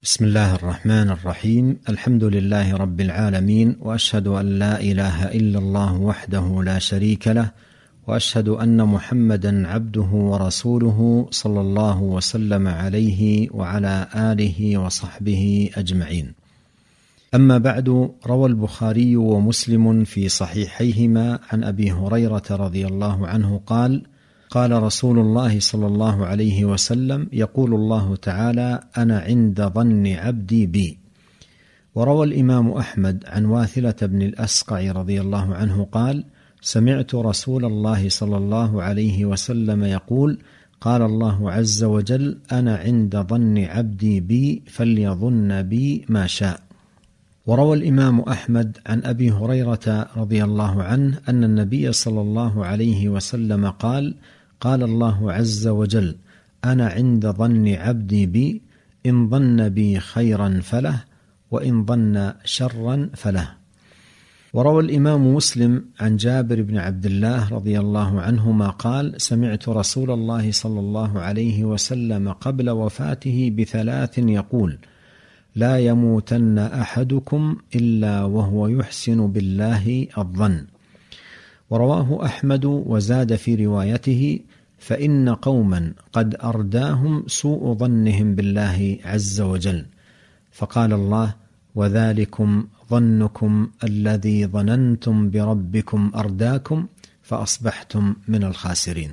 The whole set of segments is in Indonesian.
بسم الله الرحمن الرحيم. الحمد لله رب العالمين، وأشهد أن لا إله إلا الله وحده لا شريك له، وأشهد أن محمدا عبده ورسوله صلى الله وسلم عليه وعلى آله وصحبه أجمعين. أما بعد، روى البخاري ومسلم في صحيحيهما عن أبي هريرة رضي الله عنه قال: قال رسول الله صلى الله عليه وسلم: يقول الله تعالى: أنا عند ظن عبدي بي. وروى الإمام أحمد عن واثلة بن الأسقع رضي الله عنه قال: سمعت رسول الله صلى الله عليه وسلم يقول: قال الله عز وجل: أنا عند ظن عبدي بي فليظن بي ما شاء. وروى الإمام أحمد عن أبي هريرة رضي الله عنه أن النبي صلى الله عليه وسلم قال: قال الله عز وجل: أنا عند ظن عبدي بي، إن ظن بي خيرا فله، وإن ظن شرا فله. وروى الإمام مسلم عن جابر بن عبد الله رضي الله عنهما قال: سمعت رسول الله صلى الله عليه وسلم قبل وفاته ب3 يقول: لا يموتن أحدكم إلا وهو يحسن بالله الظن. ورواه أحمد وزاد في روايته: فإن قوما قد أرداهم سوء ظنهم بالله عز وجل، فقال الله: وذلكم ظنكم الذي ظننتم بربكم أرداكم فأصبحتم من الخاسرين.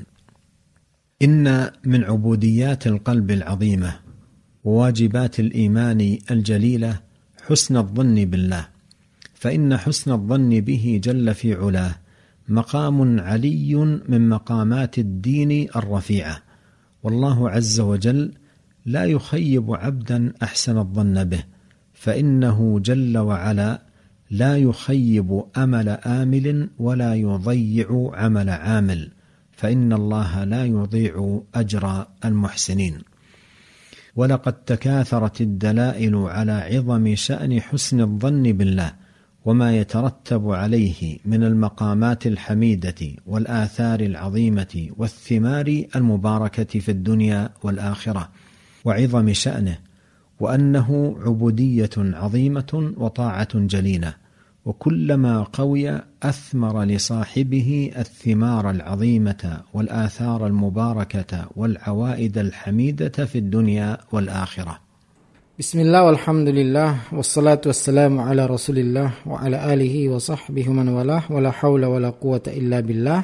إن من عبوديات القلب العظيمة وواجبات الإيمان الجليلة حسن الظن بالله، فإن حسن الظن به جل في علاه مقام علي من مقامات الدين الرفيعة، والله عز وجل لا يخيب عبدا أحسن الظن به، فإنه جل وعلا لا يخيب أمل آمل ولا يضيع عمل عامل، فإن الله لا يضيع أجر المحسنين. ولقد تكاثرت الدلائل على عظم شأن حسن الظن بالله وما يترتب عليه من المقامات الحميدة والآثار العظيمة والثمار المباركة في الدنيا والآخرة، وعظم شأنه، وأنه عبودية عظيمة وطاعة جليلة، وكلما قوي أثمر لصاحبه الثمار العظيمة والآثار المباركة والعوائد الحميدة في الدنيا والآخرة. Bismillah walhamdulillah wassalatu wassalamu ala rasulillah wa ala alihi wa sahbihi man walah wa la hawla wa la quwata illa billah.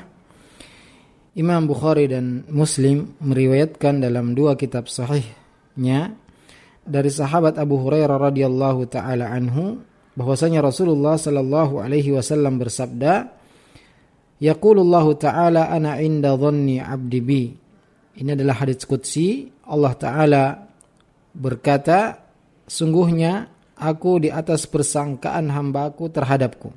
Imam Bukhari dan Muslim meriwayatkan dalam 2 kitab sahihnya dari sahabat Abu Hurairah radhiyallahu taala anhu bahwasanya Rasulullah sallallahu alaihi wasallam bersabda, yaqulullahu taala ana inda dhanni 'abdi bi. Ini adalah hadits qudsi. Allah taala berkata, sungguhnya aku di atas persangkaan hambaku terhadapku.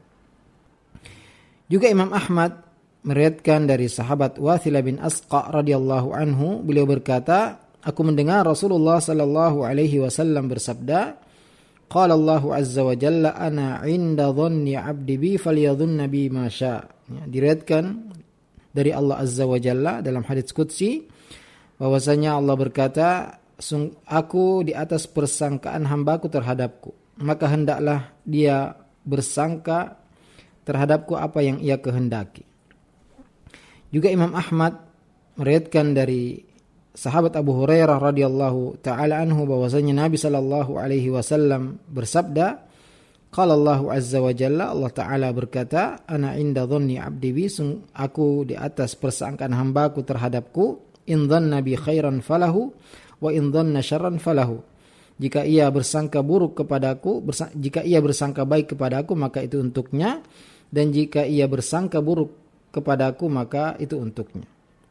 Juga Imam Ahmad meriwayatkan dari sahabat Wathilah bin Asqa radhiyallahu anhu, beliau berkata, aku mendengar Rasulullah sallallahu alaihi wasallam bersabda, qala Allahu azza wa jalla ana 'inda dhanni 'abdi bi falyadhunna bi ma syaa. Diriwayatkan dari Allah azza wa jalla dalam hadits qudsi bahwasanya Allah berkata, aku di atas persangkaan hambaku terhadapku, maka hendaklah dia bersangka terhadapku apa yang ia kehendaki. Juga Imam Ahmad meriwayatkan dari sahabat Abu Hurairah radhiyallahu taala anhu bahwasanya Nabi sallallahu alaihi wasallam bersabda, qala Allahu azza wa jalla, Allah taala berkata, ana inda dhanni 'abdi bi, aku di atas persangkaan hambaku terhadapku, in dhanna bi khairan falahu wa in dhanna syarran falahu. Jika ia bersangka buruk kepadaku, jika ia bersangka baik kepadaku, maka itu untuknya, dan jika ia bersangka buruk kepadaku, maka itu untuknya.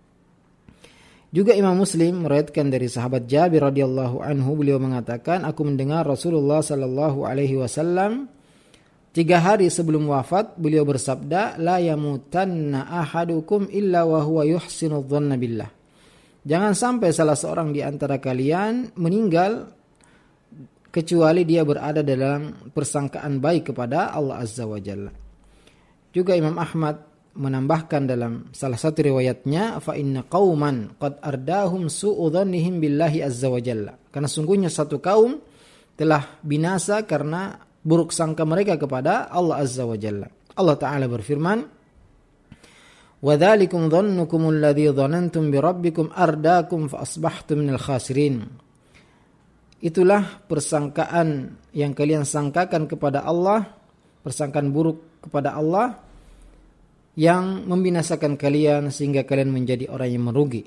Juga Imam Muslim meriwayatkan dari sahabat Jabir radhiyallahu anhu, beliau mengatakan, aku mendengar Rasulullah sallallahu alaihi wasallam 3 hari sebelum wafat, beliau bersabda, la yamutanna ahadukum illa wa huwa yuhsinu dhanna billah. Jangan sampai salah seorang di antara kalian meninggal kecuali dia berada dalam persangkaan baik kepada Allah azza wa jalla. Juga Imam Ahmad menambahkan dalam salah satu riwayatnya, fa inna qauman qad ardahum su'u dhannihim billahi azza wa jalla. Karena sungguhnya satu kaum telah binasa karena buruk sangka mereka kepada Allah Azza wa Jalla. Allah Ta'ala berfirman, وَذَلِكُمْ ظَنُّكُمُ الَّذِي ظَنَنْتُمْ بِرَبِّكُمْ أَرْدَاكُمْ فَأَصْبَحْتُمْ مِنَ الْخَاسِرِينَ. Itulah persangkaan yang kalian sangkakan kepada Allah, persangkaan buruk kepada Allah yang membinasakan kalian sehingga kalian menjadi orang yang merugi.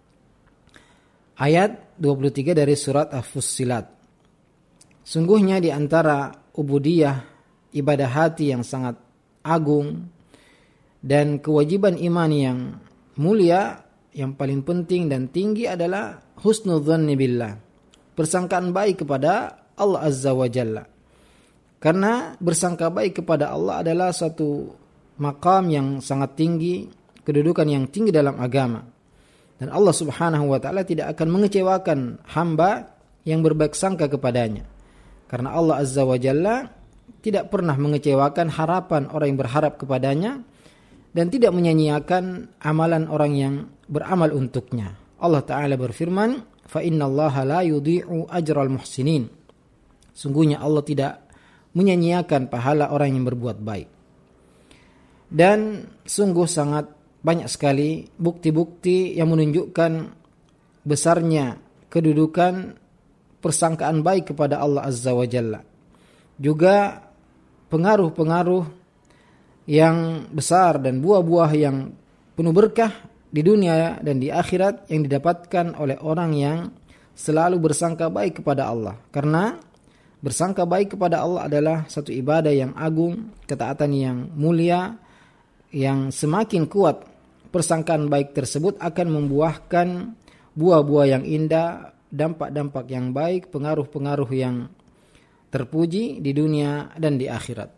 Ayat 23 dari surat As-Fussilat. Sungguhnya di antara ubudiyah, ibadah hati yang sangat agung dan kewajiban iman yang mulia, yang paling penting dan tinggi adalah husnudzanni billah, persangkaan baik kepada Allah Azza wa Jalla. Karena bersangka baik kepada Allah adalah suatu maqam yang sangat tinggi, kedudukan yang tinggi dalam agama. Dan Allah Subhanahu wa Ta'ala tidak akan mengecewakan hamba yang berbaik sangka kepadanya. Karena Allah Azza wa Jalla tidak pernah mengecewakan harapan orang yang berharap kepadanya dan tidak menyanyiakan amalan orang yang beramal untuknya. Allah Ta'ala berfirman, فَإِنَّ اللَّهَ لَا يُضِيعُ أَجْرَ الْمُحْسِنِينَ. Sungguhnya Allah tidak menyanyiakan pahala orang yang berbuat baik. Dan sungguh sangat banyak sekali bukti-bukti yang menunjukkan besarnya kedudukan persangkaan baik kepada Allah Azza wa Jalla. Juga pengaruh-pengaruh yang besar dan buah-buah yang penuh berkah di dunia dan di akhirat yang didapatkan oleh orang yang selalu bersangka baik kepada Allah. Karena bersangka baik kepada Allah adalah satu ibadah yang agung, ketaatan yang mulia, yang semakin kuat persangkaan baik tersebut akan membuahkan buah-buah yang indah, dampak-dampak yang baik, pengaruh-pengaruh yang terpuji di dunia dan di akhirat.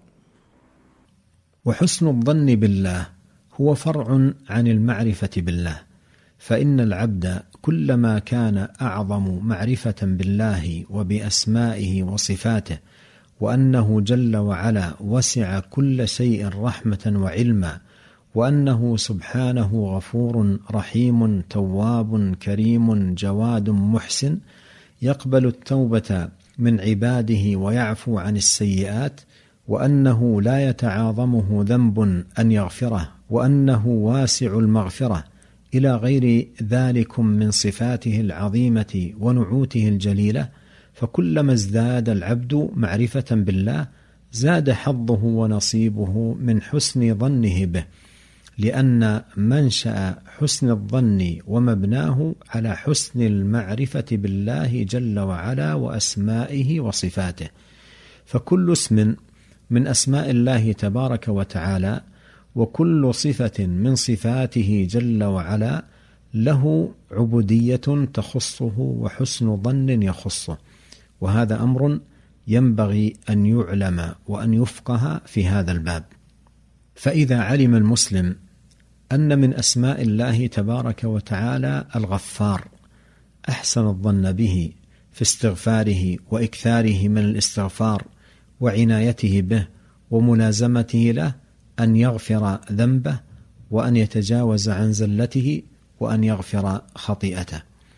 وحسن الظن بالله هو فرع عن المعرفة بالله، فإن العبد كلما كان أعظم معرفة بالله وبأسمائه وصفاته وأنه جل وعلا وسع كل شيء رحمة وعلما، وأنه سبحانه غفور رحيم تواب كريم جواد محسن يقبل التوبة من عباده ويعفو عن السيئات، وأنه لا يتعاظمه ذنب أن يغفره، وأنه واسع المغفرة إلى غير ذلك من صفاته العظيمة ونعوته الجليلة. فكلما ازداد العبد معرفة بالله زاد حظه ونصيبه من حسن ظنه به، لأن منشأ حسن الظن ومبناه على حسن المعرفة بالله جل وعلا وأسمائه وصفاته. فكل اسم من أسماء الله تبارك وتعالى وكل صفة من صفاته جل وعلا له عبودية تخصه وحسن ظن يخصه، وهذا أمر ينبغي أن يعلم وأن يفقه في هذا الباب. فإذا علم المسلم أن من أسماء الله تبارك وتعالى الغفار، أحسن الظن به في استغفاره وإكثاره من الاستغفار وعنايته به وملازمته له أن يغفر ذنبه وأن يتجاوز عن زلته وأن يغفر خطيئته.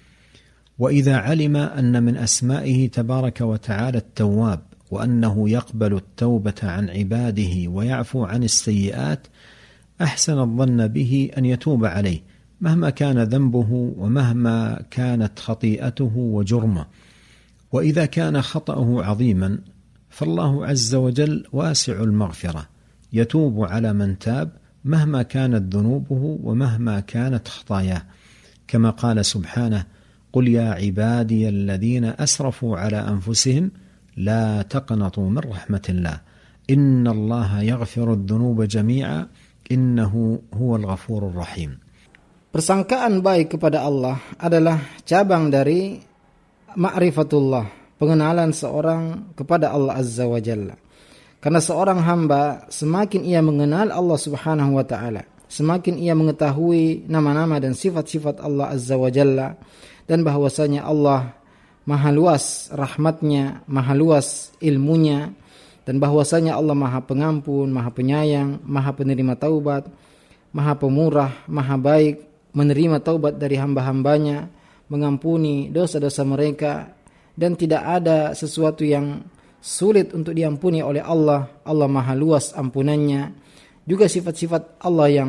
وإذا علم أن من أسمائه تبارك وتعالى التواب، وأنه يقبل التوبة عن عباده ويعفو عن السيئات، أحسن الظن به أن يتوب عليه مهما كان ذنبه ومهما كانت خطيئته وجرمه. وإذا كان خطأه عظيما فالله عز وجل واسع المغفرة، يتوب على من تاب مهما كانت ذنوبه ومهما كانت خطاياه، كما قال سبحانه: قل يا عبادي الذين أسرفوا على أنفسهم لا تقنطوا من رحمة الله إن الله يغفر الذنوب جميعا إنه هو الغفور الرحيم. Persangkaan baik kepada Allah adalah cabang dari ma'rifatullah, pengenalan seorang kepada Allah Azza wa Jalla. Karena seorang hamba semakin ia mengenal Allah Subhanahu wa Ta'ala, semakin ia mengetahui nama-nama dan sifat-sifat Allah Azza wa Jalla, dan bahwasanya Allah maha luas rahmatnya, maha luas ilmunya, dan bahwasanya Allah maha pengampun, maha penyayang, maha penerima taubat, maha pemurah, maha baik, menerima taubat dari hamba-hambanya, mengampuni dosa-dosa mereka, dan tidak ada sesuatu yang sulit untuk diampuni oleh Allah. Allah maha luas ampunannya. Juga sifat-sifat Allah yang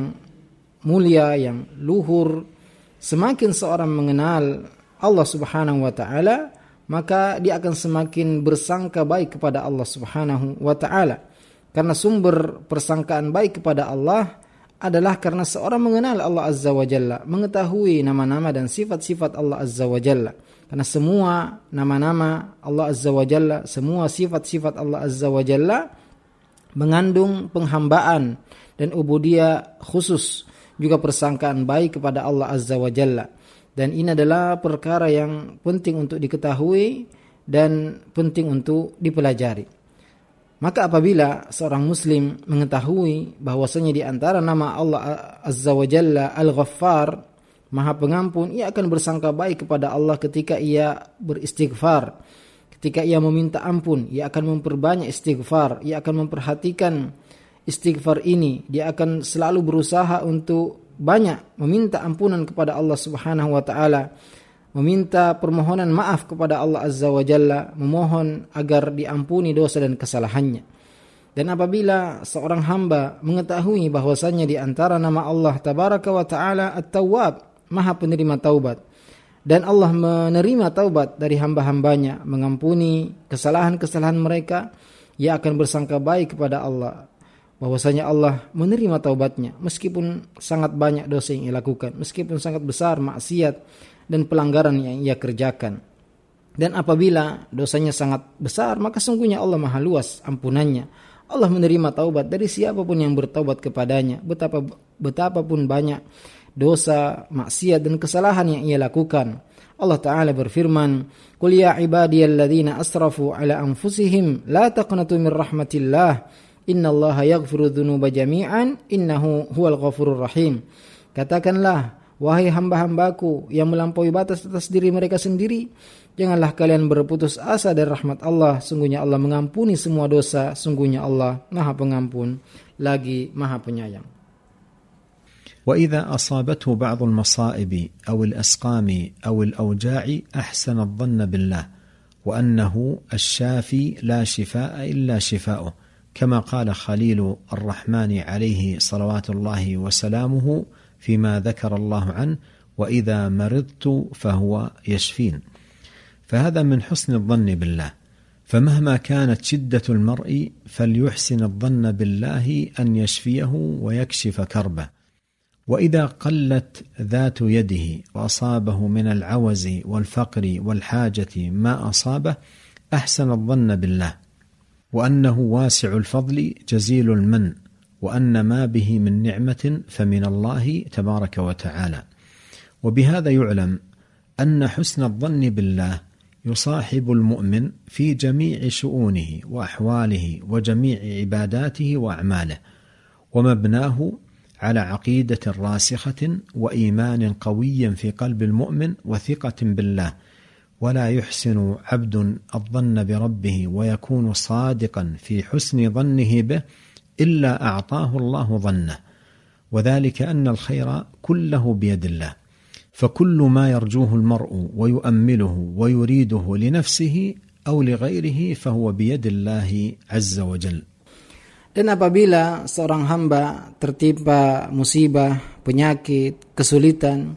mulia, yang luhur. Semakin seorang mengenal Allah subhanahu wa ta'ala, maka dia akan semakin bersangka baik kepada Allah subhanahu wa ta'ala. Karena sumber persangkaan baik kepada Allah adalah karena seorang mengenal Allah azza wa jalla, mengetahui nama-nama dan sifat-sifat Allah azza wa jalla. Karena semua nama-nama Allah azza wa jalla, semua sifat-sifat Allah azza wa jalla mengandung penghambaan dan ubudiyah khusus, juga persangkaan baik kepada Allah azza wa jalla. Dan ini adalah perkara yang penting untuk diketahui dan penting untuk dipelajari. Maka apabila seorang muslim mengetahui bahwasanya di antara nama Allah azza wa jalla Al-Ghaffar, Maha Pengampun, ia akan bersangka baik kepada Allah ketika ia beristighfar. Ketika ia meminta ampun, ia akan memperbanyak istighfar, ia akan memperhatikan istighfar ini, dia akan selalu berusaha untuk banyak meminta ampunan kepada Allah subhanahu wa ta'ala, meminta permohonan maaf kepada Allah azza wa jalla, memohon agar diampuni dosa dan kesalahannya. Dan apabila seorang hamba mengetahui bahwasanya di antara nama Allah tabaraka wa ta'ala At-Tawwab, Maha penerima taubat, dan Allah menerima taubat dari hamba-hambanya, mengampuni kesalahan-kesalahan mereka, ia akan bersangka baik kepada Allah bahwasanya Allah menerima taubatnya meskipun sangat banyak dosa yang ia lakukan, meskipun sangat besar maksiat dan pelanggaran yang ia kerjakan. Dan apabila dosanya sangat besar, maka sungguhnya Allah maha luas ampunannya. Allah menerima taubat dari siapapun yang bertaubat kepadanya, betapapun banyak dosa, maksiat dan kesalahan yang ia lakukan. Allah Ta'ala berfirman, "Qul ya ibadiyalladzina asrafu ala anfusihim la taqnatu min rahmatillah. Innallaha yaghfiru dzunuba jami'an innahu huwal ghafurur rahim." Katakanlah, wahai hamba-hambaku yang melampaui batas atas diri mereka sendiri, janganlah kalian berputus asa dari rahmat Allah. Sungguhnya Allah mengampuni semua dosa. Sungguhnya Allah Maha Pengampun lagi Maha Penyayang. وإذا أصابته بعض المصائب أو الأسقام أو الأوجاع أحسن الظن بالله وأنه الشافي لا شفاء إلا شفاؤه، كما قال خليل الرحمن عليه صلوات الله وسلامه فيما ذكر الله عنه: وإذا مرضت فهو يشفين. فهذا من حسن الظن بالله، فمهما كانت شدة المرء فليحسن الظن بالله أن يشفيه ويكشف كربه. وإذا قلت ذات يده وأصابه من العوز والفقر والحاجة ما أصابه أحسن الظن بالله، وأنه واسع الفضل جزيل المن، وأن ما به من نعمة فمن الله تبارك وتعالى. وبهذا يعلم أن حسن الظن بالله يصاحب المؤمن في جميع شؤونه وأحواله وجميع عباداته وأعماله، ومبناه على عقيدة راسخة وإيمان قوي في قلب المؤمن وثقة بالله. ولا يحسن عبد الظن بربه ويكون صادقا في حسن ظنه به إلا أعطاه الله ظنه، وذلك أن الخير كله بيد الله، فكل ما يرجوه المرء ويؤمله ويريده لنفسه أو لغيره فهو بيد الله عز وجل. Dan apabila seorang hamba tertimpa musibah, penyakit, kesulitan,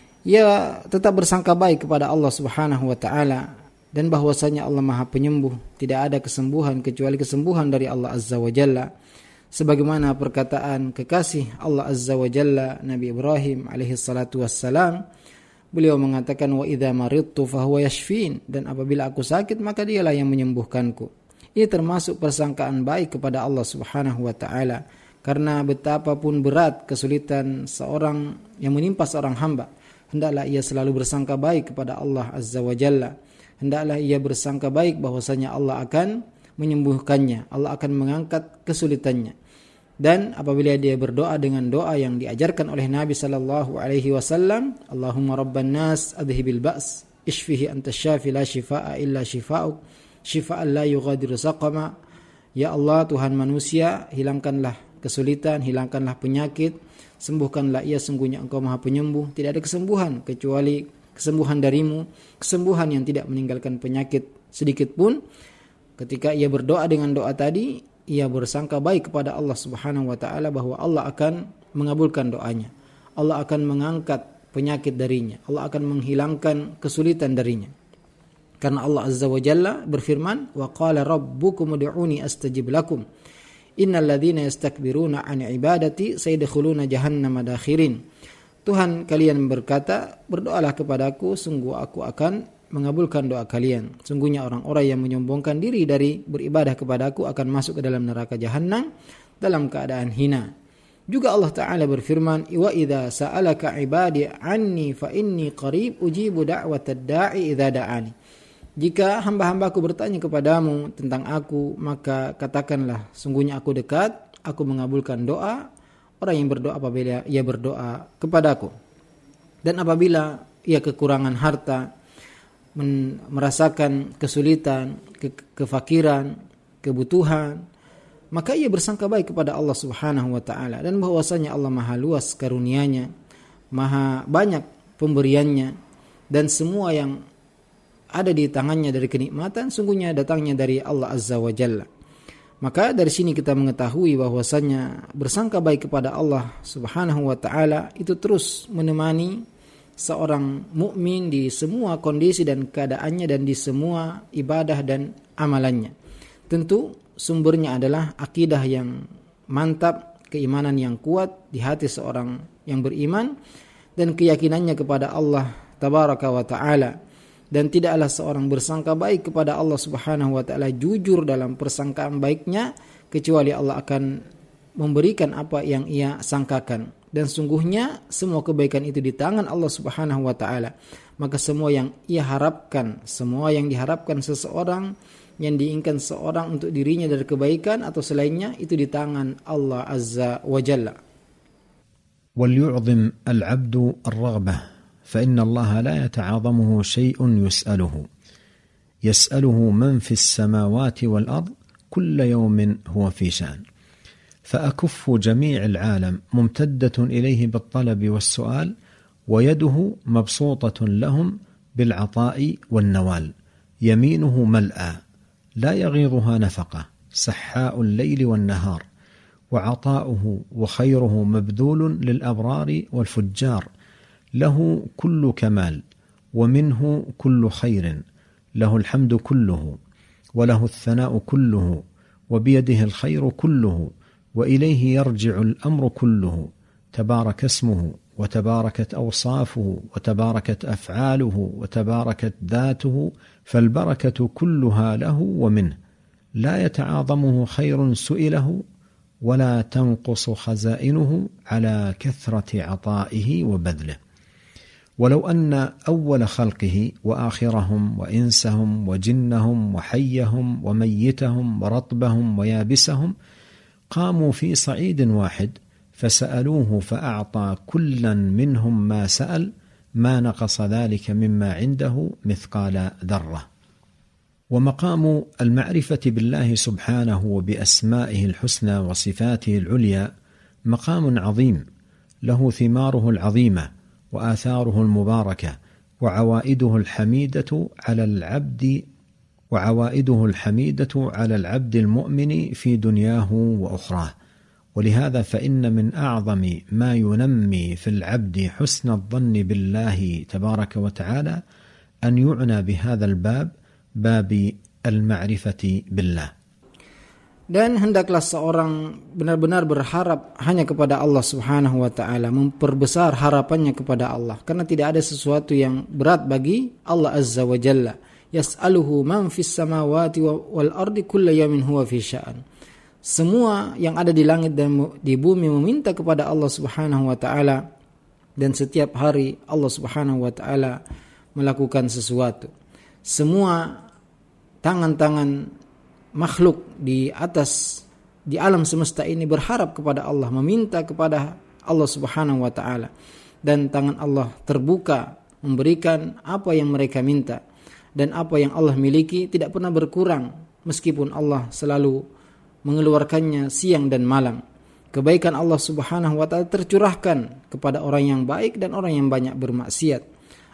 ia tetap bersangka baik kepada Allah Subhanahu wa taala dan bahwasanya Allah Maha Penyembuh, tidak ada kesembuhan kecuali kesembuhan dari Allah Azza wa Jalla. Sebagaimana perkataan kekasih Allah Azza wa Jalla Nabi Ibrahim alaihi salatu wassalam, beliau mengatakan, "Wa idza maridtu fahuwa yashfin," dan apabila aku sakit maka dialah yang menyembuhkanku. Ini termasuk persangkaan baik kepada Allah Subhanahu wa taala, karena betapapun berat kesulitan seorang yang menimpa seorang hamba, hendaklah ia selalu bersangka baik kepada Allah Azza wa Jalla. Hendaklah ia bersangka baik bahwasanya Allah akan menyembuhkannya, Allah akan mengangkat kesulitannya. Dan apabila dia berdoa dengan doa yang diajarkan oleh Nabi sallallahu alaihi wasallam, Allahumma rabban nas adhibil ba's ishfihi anta syafi la shifaa illa shifaa'uk syifaan la yughadiru saqama. Ya Allah, Tuhan manusia, hilangkanlah kesulitan, hilangkanlah penyakit, sembuhkanlah ia, sungguhnya Engkau Maha Penyembuh, tidak ada kesembuhan kecuali kesembuhan darimu, kesembuhan yang tidak meninggalkan penyakit sedikit pun. Ketika ia berdoa dengan doa tadi, ia bersangka baik kepada Allah Subhanahu wa taala bahwa Allah akan mengabulkan doanya. Allah akan mengangkat penyakit darinya. Allah akan menghilangkan kesulitan darinya. Karena Allah Azza wa Jalla berfirman, "Wa qala rabbukum ud'uni astajib lakum. Innal ladzina yastakbiruna 'an ibadati sayadkhuluna jahannama dakhirin." Tuhan kalian berkata, "Berdoalah kepadaku, sungguh aku akan mengabulkan doa kalian. Sungguhnya orang-orang yang menyombongkan diri dari beribadah kepadaku akan masuk ke dalam neraka jahanam dalam keadaan hina." Juga Allah Ta'ala berfirman, "Wa idza sa'alaka 'ibadi 'anni fa inni qarib ujibu da'watad da'i idza da'ani." Jika hamba-hambaku bertanya kepadamu tentang aku, maka katakanlah, sungguhnya aku dekat, aku mengabulkan doa orang yang berdoa apabila ia berdoa kepadaku. Dan apabila ia kekurangan harta, merasakan kesulitan, kefakiran, kebutuhan, maka ia bersangka baik kepada Allah Subhanahu wa taala dan bahwasanya Allah Maha luas karunia-Nya, Maha banyak pemberiannya, dan semua yang ada di tangannya dari kenikmatan sungguhnya datangnya dari Allah Azza wa Jalla. Maka dari sini kita mengetahui bahwasanya bersangka baik kepada Allah Subhanahu wa taala itu terus menemani seorang mukmin di semua kondisi dan keadaannya dan di semua ibadah dan amalannya. Tentu sumbernya adalah akidah yang mantap, keimanan yang kuat di hati seorang yang beriman dan keyakinannya kepada Allah Tabaraka wa Ta'ala. Dan tidaklah seorang bersangka baik kepada Allah Subhanahu wa Ta'ala jujur dalam persangkaan baiknya kecuali Allah akan memberikan apa yang ia sangkakan. Dan sungguhnya semua kebaikan itu di tangan Allah Subhanahu wa Ta'ala. Maka semua yang ia harapkan, semua yang diharapkan seseorang, yang diinginkan seorang untuk dirinya dari kebaikan atau selainnya, itu di tangan Allah Azza wa Jalla. وَلْيُعْظِمْ الْعَبْدُ الرَّغْبَةَ فَإِنَّ اللَّهَ لَا يَتَعَاظَمُهُ شَيْءٌ يسأله من في السماوات والأرض كل يوم هو في شأن فأكف جميع العالم ممتدة إليه بالطلب والسؤال ويده مبسوطة لهم بالعطاء والنوال يمينه ملأى لا يغيضها نفقة سحاء الليل والنهار وعطاؤه وخيره مبذول للأبرار والفجار له كل كمال ومنه كل خير له الحمد كله وله الثناء كله وبيده الخير كله وإليه يرجع الأمر كله تبارك اسمه وتباركت أوصافه وتباركت أفعاله وتباركت ذاته فالبركة كلها له ومنه لا يتعاظمه خير سئله ولا تنقص خزائنه على كثرة عطائه وبذله ولو أن أول خلقه وآخرهم وإنسهم وجنهم وحيهم وميتهم ورطبهم ويابسهم قاموا في صعيد واحد فسألوه فأعطى كلا منهم ما سأل ما نقص ذلك مما عنده مثقال ذرة. ومقام المعرفة بالله سبحانه وبأسمائه الحسنى وصفاته العليا مقام عظيم له ثماره العظيمة وآثاره المباركة وعوائده الحميدة على العبد المؤمن في دنياه وأخراه. ولهذا فإن من أعظم ما ينمي في العبد حسن الظن بالله تبارك وتعالى أن يعنى بهذا الباب باب المعرفة بالله. Dan hendaklah seorang benar-benar berharap hanya kepada Allah Subhanahu wa taala, memperbesar harapannya kepada Allah, karena tidak ada sesuatu yang berat bagi Allah Azza wa Jalla. Yas'aluhu man fis samawati wal ardi kullu yawmin huwa fi sya'an. Semua yang ada di langit dan di bumi meminta kepada Allah Subhanahu wa taala, dan setiap hari Allah Subhanahu wa taala melakukan sesuatu. Semua tangan-tangan makhluk di alam semesta ini berharap kepada Allah, meminta kepada Allah Subhanahu wa taala, dan tangan Allah terbuka memberikan apa yang mereka minta, dan apa yang Allah miliki tidak pernah berkurang meskipun Allah selalu mengeluarkannya siang dan malam. Kebaikan Allah Subhanahu wa taala tercurahkan kepada orang yang baik dan orang yang banyak bermaksiat.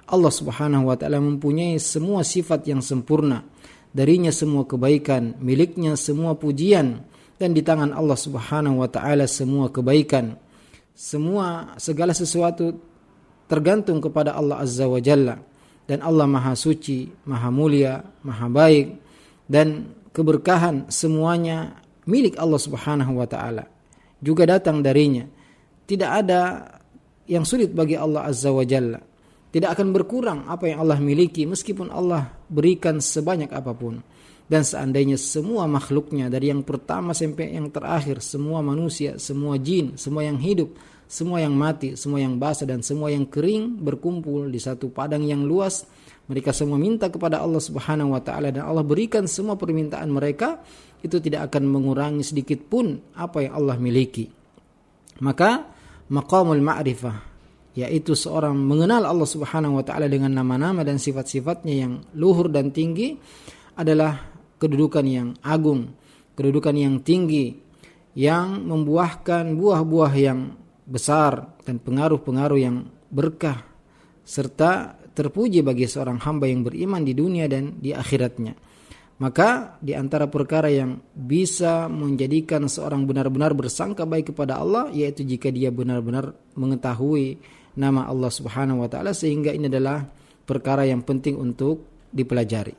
Allah Subhanahu wa ta'ala mempunyai semua sifat yang sempurna, darinya semua kebaikan, miliknya semua pujian, dan di tangan Allah Subhanahu wa ta'ala semua kebaikan. Segala sesuatu tergantung kepada Allah Azza wa Jalla, dan Allah Maha Suci, Maha Mulia, Maha Baik, dan keberkahan semuanya milik Allah Subhanahu wa ta'ala, juga datang darinya. Tidak ada yang sulit bagi Allah Azza wa Jalla. Tidak akan berkurang apa yang Allah miliki meskipun Allah berikan sebanyak apapun. Dan seandainya semua makhluknya dari yang pertama sampai yang terakhir, semua manusia, semua jin, semua yang hidup, semua yang mati, semua yang basah dan semua yang kering berkumpul di satu padang yang luas, mereka semua minta kepada Allah Subhanahu wa ta'ala dan Allah berikan semua permintaan mereka, itu tidak akan mengurangi sedikit pun apa yang Allah miliki. Maka maqamul ma'rifah, yaitu seorang mengenal Allah Subhanahu wa ta'ala dengan nama-nama dan sifat-sifatnya yang luhur dan tinggi, adalah kedudukan yang agung, kedudukan yang tinggi, yang membuahkan buah-buah yang besar dan pengaruh-pengaruh yang berkah, serta terpuji bagi seorang hamba yang beriman di dunia dan di akhiratnya. Maka di antara perkara yang bisa menjadikan seorang benar-benar bersangka baik kepada Allah, yaitu jika dia benar-benar mengetahui nama Allah Subhanahu wa ta'ala, sehingga ini adalah perkara yang penting untuk dipelajari.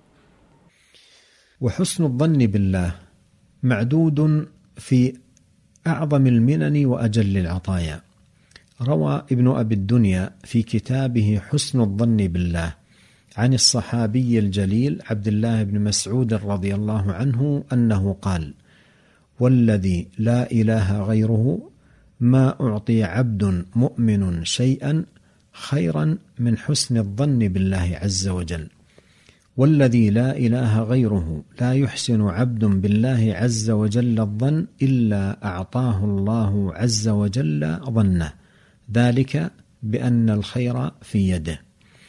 Wa husnul dhanni billah ma'dudun fi أعظم المنن وأجل العطايا. روى ابن أبي الدنيا في كتابه حسن الظن بالله عن الصحابي الجليل عبد الله بن مسعود رضي الله عنه أنه قال: والذي لا إله غيره ما أعطي عبد مؤمن شيئا خيرا من حسن الظن بالله عز وجل، والذي لا إله غيره لا يحسن عبد بالله عز وجل الظن إلا أعطاه الله عز وجل ظنه، ذلك بأن الخير في يده.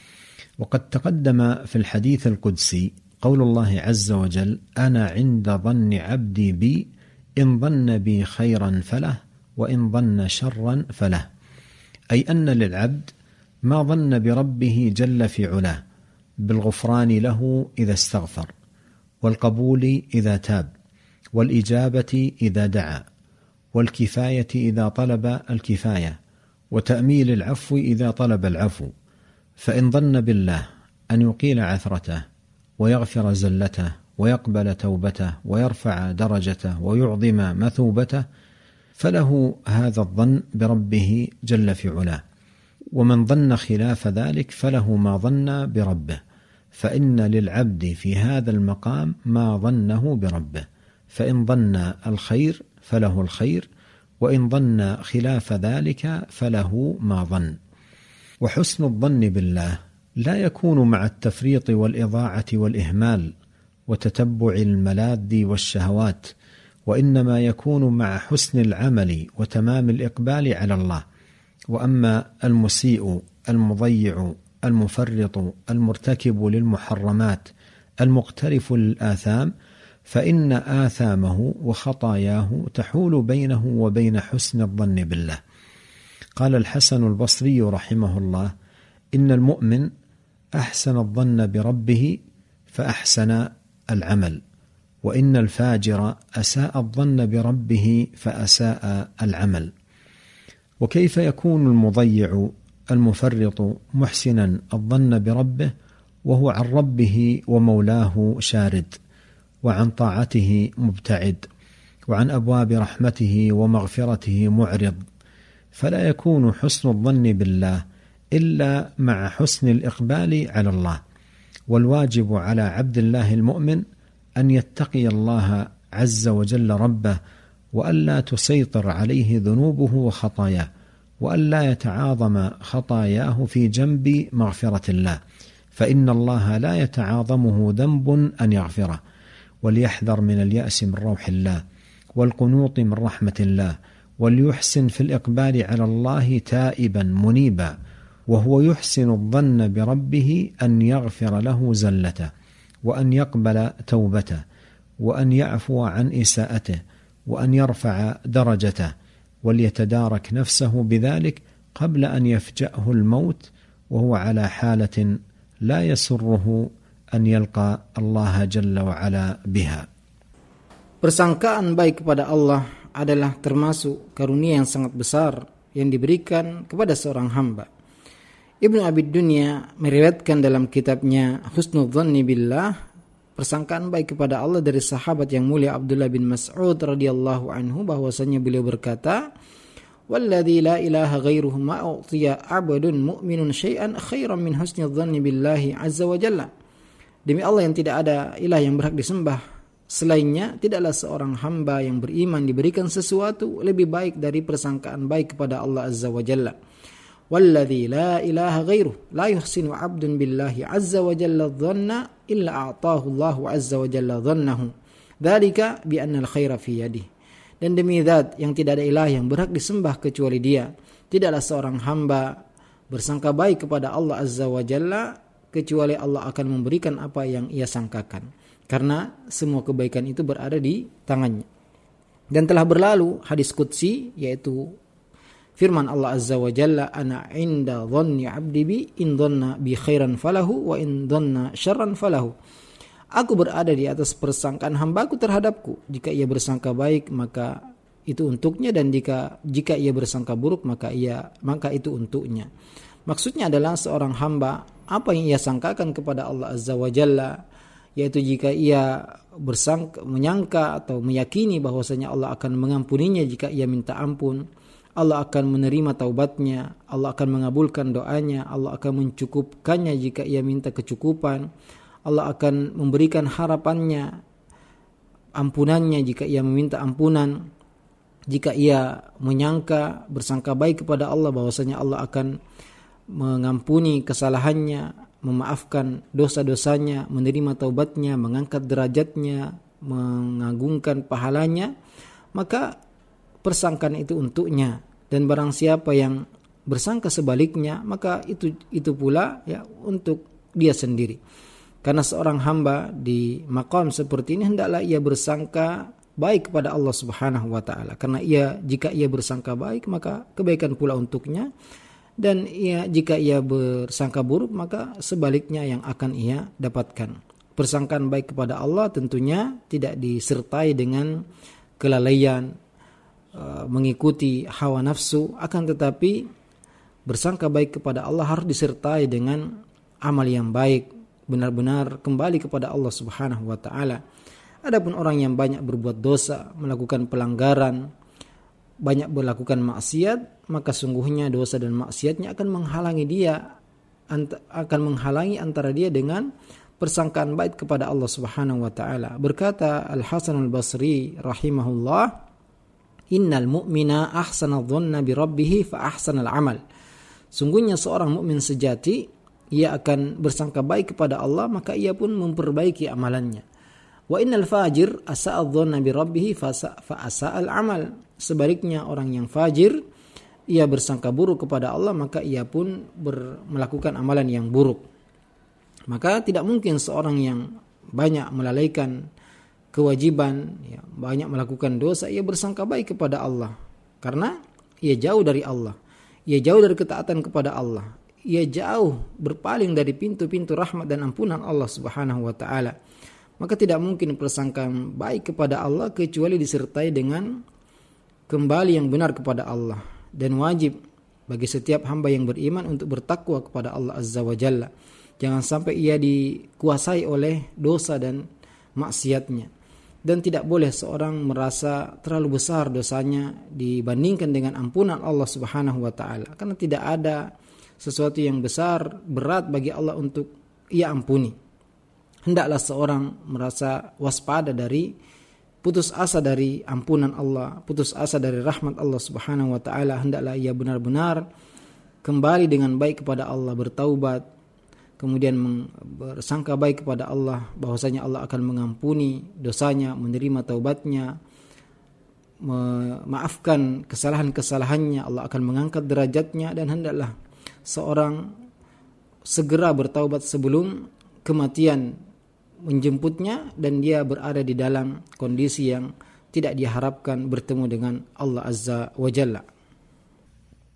وقد تقدم في الحديث القدسي قول الله عز وجل: أنا عند ظن عبدي بي إن ظن بي خيرا فله وإن ظن شرا فله، أي أن للعبد ما ظن بربه جل في علاه بالغفران له إذا استغفر، والقبول إذا تاب، والإجابة إذا دعا، والكفاية إذا طلب الكفاية، وتأميل العفو إذا طلب العفو. فإن ظن بالله أن يقيل عثرته ويغفر زلته ويقبل توبته ويرفع درجته ويعظم مثوبته فله هذا الظن بربه جل في علاه. ومن ظن خلاف ذلك فله ما ظن بربه، فإن للعبد في هذا المقام ما ظنه بربه، فإن ظن الخير فله الخير، وإن ظن خلاف ذلك فله ما ظن. وحسن الظن بالله لا يكون مع التفريط والإضاعة والإهمال وتتبع الملاذ والشهوات، وإنما يكون مع حسن العمل وتمام الإقبال على الله. وأما المسيء المضيع المفرط المرتكب للمحرمات المقترف للآثام فإن آثامه وخطاياه تحول بينه وبين حسن الظن بالله. قال الحسن البصري رحمه الله: إن المؤمن أحسن الظن بربه فأحسن العمل، وإن الفاجر أساء الظن بربه فأساء العمل. وكيف يكون المضيع المفرط محسنا الظن بربه وهو عن ربه ومولاه شارد، وعن طاعته مبتعد، وعن أبواب رحمته ومغفرته معرض؟ فلا يكون حسن الظن بالله إلا مع حسن الإقبال على الله. والواجب على عبد الله المؤمن أن يتقي الله عز وجل ربه، وألا تسيطر عليه ذنوبه وخطاياه، وألا يتعاظم خطاياه في جنب مغفرة الله، فإن الله لا يتعاظمه ذنب أن يغفره. وليحذر من اليأس من روح الله، والقنوط من رحمة الله، وليحسن في الإقبال على الله تائبا منيبا، وهو يحسن الظن بربه أن يغفر له زلته، وأن يقبل توبته، وأن يعفو عن إساءته، وأن يرفع درجته، وليتدارك نفسه بذلك قبل أن يفجأه الموت، وهو على حالة لا يسره أن يلقى الله جل وعلا بها. Persangkaan baik kepada Allah adalah termasuk karunia yang sangat besar yang diberikan kepada seorang hamba. Ibnu Abi Dunya meriwayatkan dalam kitabnya Husnul Dhanni Billah, persangkaan baik kepada Allah dari sahabat yang mulia Abdullah bin Mas'ud radhiyallahu anhu, bahwasanya beliau berkata, "Walladzi la ilaha ghairuhu ma u'tiya 'abdun mu'minun syai'an khairan min husnil dhanni billahi 'azza wa jalla." Demi Allah yang tidak ada ilah yang berhak disembah selainnya, tidaklah seorang hamba yang beriman diberikan sesuatu lebih baik dari persangkaan baik kepada Allah Azza wa Jalla. Walladzi la ilaha ghairuh la yuhsinu 'abdun billahi Azza wa Jalla dhanna illa a'tahu Allahu Azza wa Jalla dhannahu. Dzalika bi anna al-khaira fi yadihi. Dan demi zat yang tidak ada ilah yang berhak disembah kecuali Dia, tidaklah seorang hamba bersangka baik kepada Allah Azza wa Jalla kecuali Allah akan memberikan apa yang ia sangkakan. Karena semua kebaikan itu berada di tangannya. Dan telah berlalu hadis qudsi, yaitu firman Allah Azza wa Jalla, "Ana 'inda dhanni 'abdi bi in dhanna bi khairan falahu wa in dhanna syarran falahu." Aku berada di atas persangkaan hambaku terhadapku. Jika ia bersangka baik, maka itu untuknya, dan jika ia bersangka buruk, maka itu untuknya. Maksudnya adalah seorang hamba, apa yang ia sangkakan kepada Allah Azza wa Jalla, yaitu jika ia menyangka atau meyakini bahwasanya Allah akan mengampuninya jika ia minta ampun, Allah akan menerima taubatnya, Allah akan mengabulkan doanya, Allah akan mencukupkannya jika ia minta kecukupan, Allah akan memberikan harapannya, ampunannya jika ia meminta ampunan. Jika ia menyangka, bersangka baik kepada Allah bahwasanya Allah akan mengampuni kesalahannya, memaafkan dosa-dosanya, menerima taubatnya, mengangkat derajatnya, mengagungkan pahalanya, maka persangkaan itu untuknya. Dan barang siapa yang bersangka sebaliknya, maka itu pula ya untuk dia sendiri. Karena seorang hamba di maqam seperti ini hendaklah ia bersangka baik kepada Allah Subhanahu wa taala. Karena jika ia bersangka baik, maka kebaikan pula untuknya. Dan jika ia bersangka buruk, maka sebaliknya yang akan ia dapatkan. Persangkaan baik kepada Allah tentunya tidak disertai dengan kelalaian, mengikuti hawa nafsu, akan tetapi bersangka baik kepada Allah harus disertai dengan amal yang baik, benar-benar kembali kepada Allah Subhanahu wa taala. Adapun orang yang banyak berbuat dosa, melakukan pelanggaran, banyak melakukan maksiat, maka sungguhnya dosa dan maksiatnya akan menghalangi antara dia dengan persangkaan baik kepada Allah Subhanahu wa taala. Berkata Al-Hasan Al-Basri rahimahullah, "Innal mu'mina ahsana dhanna bi rabbih fa ahsana al-amal." Sungguhnya seorang mukmin sejati, ia akan bersangka baik kepada Allah, maka ia pun memperbaiki amalannya. Wa innal fajir asa'a dhanna bi rabbih fa asa'a al-amal. Sebaliknya orang yang fajir, ia bersangka buruk kepada Allah, maka ia pun melakukan amalan yang buruk. Maka tidak mungkin seorang yang banyak melalaikan kewajiban, banyak melakukan dosa, ia bersangka baik kepada Allah. Karena ia jauh dari Allah, ia jauh dari ketaatan kepada Allah, ia jauh berpaling dari pintu-pintu rahmat dan ampunan Allah Subhanahu wa taala. Maka tidak mungkin persangkaan baik kepada Allah kecuali disertai dengan kembali yang benar kepada Allah. Dan wajib bagi setiap hamba yang beriman untuk bertakwa kepada Allah Azza wa Jalla. Jangan sampai ia dikuasai oleh dosa dan maksiatnya. Dan tidak boleh seorang merasa terlalu besar dosanya dibandingkan dengan ampunan Allah Subhanahu wa taala. Karena tidak ada sesuatu yang besar, berat bagi Allah untuk ia ampuni. Hendaklah seorang merasa waspada dari putus asa dari ampunan Allah, putus asa dari rahmat Allah Subhanahu wa taala. Hendaklah ia benar-benar kembali dengan baik kepada Allah, bertaubat, kemudian bersangka baik kepada Allah bahwasanya Allah akan mengampuni dosanya, menerima taubatnya, memaafkan kesalahan-kesalahannya, Allah akan mengangkat derajatnya. Dan hendaklah seorang segera bertaubat sebelum kematian menjemputnya dan dia berada di dalam kondisi yang tidak diharapkan bertemu dengan Allah Azza wa Jalla.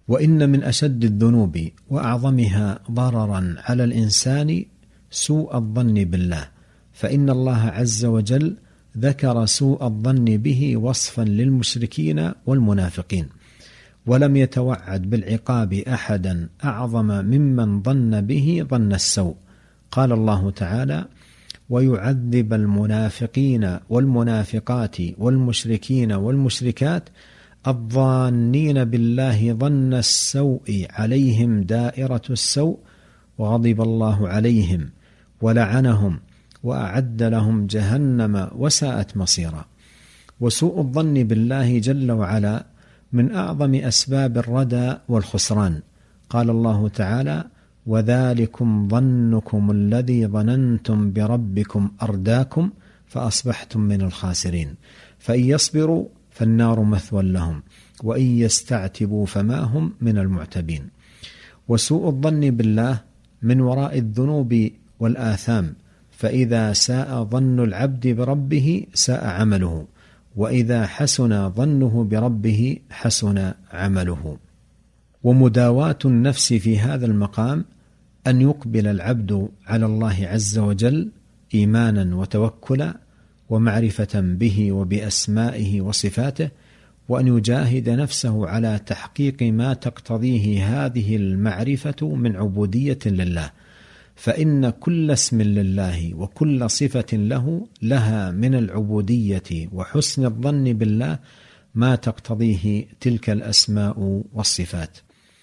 وإن من أشد الذنوب وأعظمها ضررا على الإنسان سوء الظن بالله، فإن الله عز وجل ذكر سوء الظن به وصفا للمشركين والمنافقين، ولم يتوعد بالعقاب أحدا أعظم ممن ظن به ظن السوء. قال الله تعالى: ويعذب المنافقين والمنافقات والمشركين والمشركات الظانين بالله ظن السوء عليهم دائرة السوء، وغضب الله عليهم ولعنهم وأعد لهم جهنم وساءت مصيرا. وسوء الظن بالله جل وعلا من أعظم أسباب الردى والخسران. قال الله تعالى: وذلكم ظنكم الذي ظننتم بربكم أرداكم فأصبحتم من الخاسرين، فإن يصبروا فالنار مثوى لهم وإن يستعتبوا فما هم من المعتبين. وسوء الظن بالله من وراء الذنوب والآثام، فإذا ساء ظن العبد بربه ساء عمله، وإذا حسن ظنه بربه حسن عمله. ومداواة النفس في هذا المقام أن يقبل العبد على الله عز وجل إيمانا وتوكلا ومعرفة به وبأسمائه وصفاته، وأن يجاهد نفسه على تحقيق ما تقتضيه هذه المعرفة من عبودية لله، فإن كل اسم لله وكل صفة له لها من العبودية وحسن الظن بالله ما تقتضيه تلك الأسماء والصفات.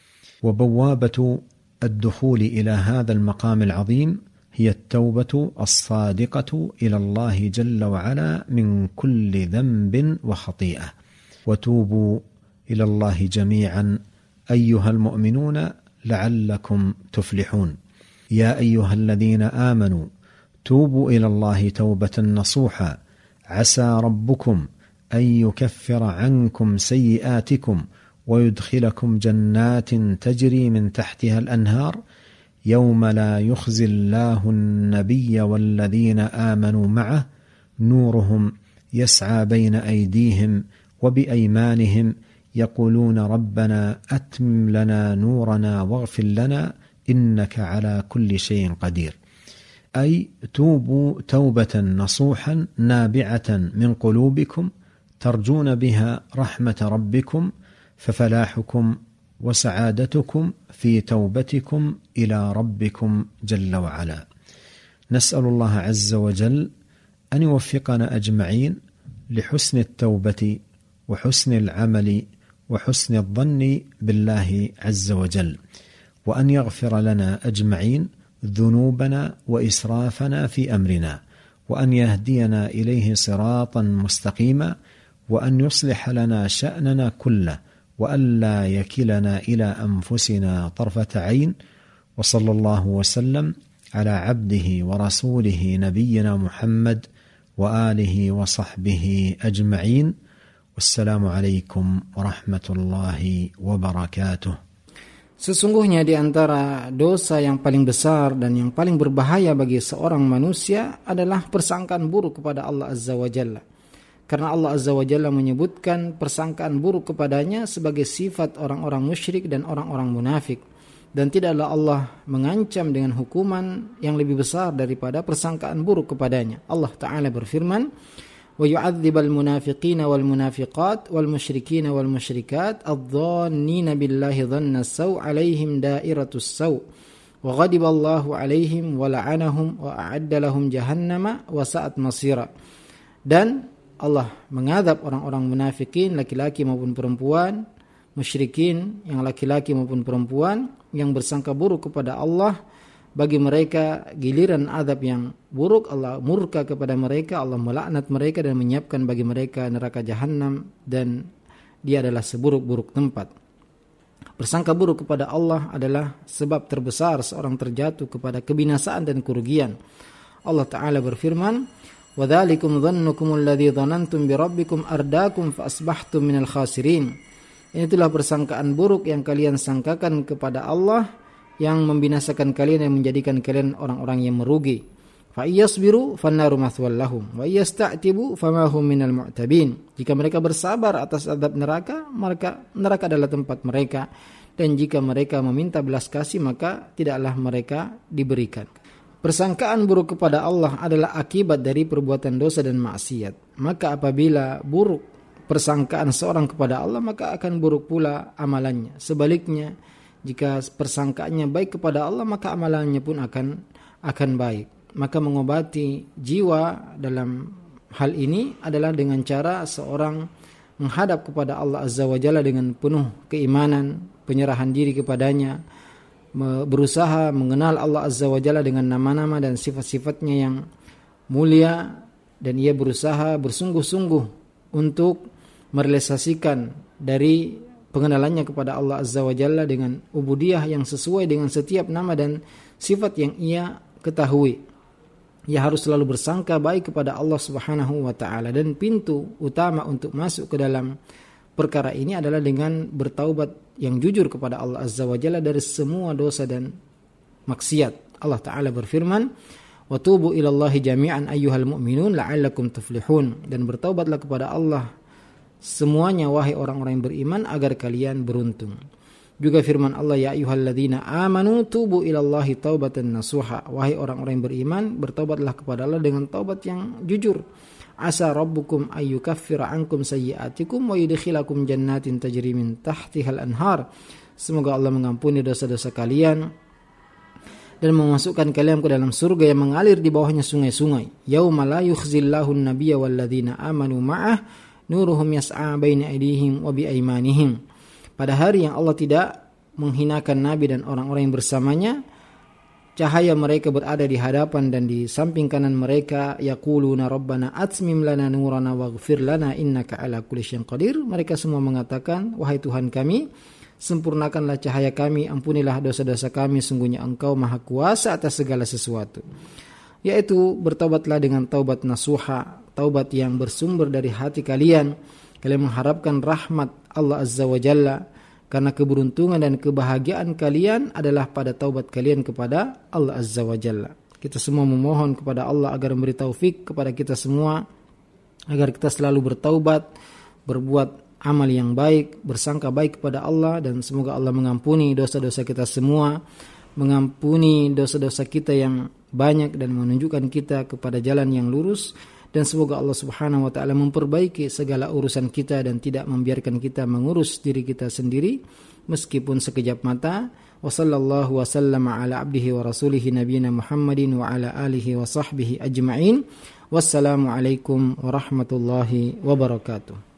وبوابة الدخول إلى هذا المقام العظيم هي التوبة الصادقة إلى الله جل وعلا من كل ذنب وخطيئة. وتوبوا إلى الله جميعا أيها المؤمنون لعلكم تفلحون. يا أيها الذين آمنوا توبوا إلى الله توبة نصوحا عسى ربكم أن يكفر عنكم سيئاتكم ويدخلكم جنات تجري من تحتها الأنهار يوم لا يخزي الله النبي والذين آمنوا معه نورهم يسعى بين أيديهم وبأيمانهم يقولون ربنا أتمم لنا نورنا واغفر لنا إنك على كل شيء قدير. أي توبوا توبة نصوحا نابعة من قلوبكم ترجون بها رحمة ربكم، ففلاحكم وسعادتكم في توبتكم إلى ربكم جل وعلا. نسأل الله عز وجل أن يوفقنا أجمعين لحسن التوبة وحسن العمل وحسن الظن بالله عز وجل، وأن يغفر لنا أجمعين ذنوبنا وإسرافنا في أمرنا، وأن يهدينا إليه صراطا مستقيما، وأن يصلح لنا شأننا كله، وأن لا يكلنا إلى أنفسنا طرفة عين. وصلى الله وسلم على عبده ورسوله نبينا محمد وآله وصحبه أجمعين، والسلام عليكم ورحمة الله وبركاته. Sesungguhnya di antara dosa yang paling besar dan yang paling berbahaya bagi seorang manusia adalah persangkaan buruk kepada Allah Azza wa Jalla. Karena Allah Azza wa Jalla menyebutkan persangkaan buruk kepadanya sebagai sifat orang-orang musyrik dan orang-orang munafik. Dan tidaklah Allah mengancam dengan hukuman yang lebih besar daripada persangkaan buruk kepadanya. Allah Ta'ala berfirman, وَيُعَذِّبَ الْمُنَافِقِينَ وَالْمُنَافِقَاتِ وَالْمُشْرِكِينَ وَالْمُشْرِكَاتِ الظَّانِّينَ بِاللَّهِ ظَنَّ السَّوْءِ عَلَيْهِمْ دَائِرَةُ السَّوْءِ وَغَضِبَ اللَّهُ عَلَيْهِمْ وَلَعَنَهُمْ وَأَعَدَّ لَهُمْ جَهَنَّمَ وَسَاءَتْ مَصِيرًا. Dan Allah mengadab orang-orang munafikin laki-laki maupun perempuan, musyrikin yang laki-laki maupun perempuan yang bersangka buruk kepada Allah. Bagi mereka giliran azab yang buruk, Allah murka kepada mereka, Allah melaknat mereka dan menyiapkan bagi mereka neraka jahanam, dan dia adalah seburuk-buruk tempat. Bersangka buruk kepada Allah adalah sebab terbesar seorang terjatuh kepada kebinasaan dan kerugian. Allah Ta'ala berfirman, وَذَلِكُمْ ظَنُّكُمُ الَّذِي ظَنَنْتُمْ بِرَبِّكُمْ أَرْدَاكُمْ فَأَصْبَحْتُمْ مِنَ الْخَاسِرِينَ. Itulah persangkaan buruk yang kalian sangkakan kepada Allah, yang membinasakan kalian, yang menjadikan kalian orang-orang yang merugi. Fa iyasbiru fannaru mathwal lahum wa iyasta'tibu fama hum minal mu'tabin. Jika mereka bersabar atas azab neraka, maka neraka adalah tempat mereka. dan jika mereka meminta belas kasih maka tidaklah mereka diberikan. Persangkaan buruk kepada Allah adalah akibat dari perbuatan dosa dan maksiat. Maka apabila buruk persangkaan seorang kepada Allah, maka akan buruk pula amalannya. Sebaliknya, jika persangkaannya baik kepada Allah, maka amalannya pun akan baik. Maka mengobati jiwa dalam hal ini adalah dengan cara seorang menghadap kepada Allah Azza wa Jalla dengan penuh keimanan, penyerahan diri kepadanya, berusaha mengenal Allah Azza wa Jalla dengan nama-nama dan sifat-sifatnya yang mulia, dan ia berusaha bersungguh-sungguh untuk merealisasikan dari pengenalannya kepada Allah Azza wa Jalla dengan ubudiyah yang sesuai dengan setiap nama dan sifat yang ia ketahui. Ia harus selalu bersangka baik kepada Allah Subhanahu wa taala, dan pintu utama untuk masuk ke dalam perkara ini adalah dengan bertaubat yang jujur kepada Allah Azza wa Jalla dari semua dosa dan maksiat. Allah taala berfirman, "Wa tubu ilallahi jami'an ayyuhal mu'minun la'allakum tuflihun." Dan bertaubatlah kepada Allah semuanya wahai orang-orang yang beriman agar kalian beruntung. Juga firman Allah, "Ya ayyuhalladzina amanu tubu ilallahi taubatan nasuha." Wahai orang-orang yang beriman, bertaubatlah kepada Allah dengan taubat yang jujur. "Asa rabbukum ayyukaffira ankum sayyi'atikum wa yudkhilakum jannatin tajri min tahtihal anhar." Semoga Allah mengampuni dosa-dosa kalian dan memasukkan kalian ke dalam surga yang mengalir di bawahnya sungai-sungai. "Yauma la yukhzillahu an-nabiyya walladzina amanu ma'ah nuruhum yas'a baina aydihim wa bi aymanihim." Pada hari yang Allah tidak menghinakan Nabi dan orang-orang yang bersamanya, cahaya mereka berada di hadapan dan di samping kanan mereka. Yaquluna rabbana atmim lana nurana waghfir lana innaka ala kulli syai'in qadir. Mereka semua mengatakan, wahai Tuhan kami, sempurnakanlah cahaya kami, ampunilah dosa-dosa kami, sungguhnya Engkau maha kuasa atas segala sesuatu. Yaitu bertaubatlah dengan taubat nasuha, taubat yang bersumber dari hati kalian. Kalian mengharapkan rahmat Allah Azza wa Jalla, karena keberuntungan dan kebahagiaan kalian adalah pada taubat kalian kepada Allah Azza wa Jalla. Kita semua memohon kepada Allah agar memberi taufik kepada kita semua, agar kita selalu bertaubat, berbuat amal yang baik, bersangka baik kepada Allah, dan semoga Allah mengampuni dosa-dosa kita semua, mengampuni dosa-dosa kita yang banyak dan menunjukkan kita kepada jalan yang lurus. Dan semoga Allah Subhanahu wa taala memperbaiki segala urusan kita dan tidak membiarkan kita mengurus diri kita sendiri meskipun sekejap mata. Wa sallallahu wa sallama ala abdihi wa rasulihi nabiyina Muhammadin wa ala alihi wa sahbihi ajma'in. Wassalamu alaikum warahmatullahi wabarakatuh.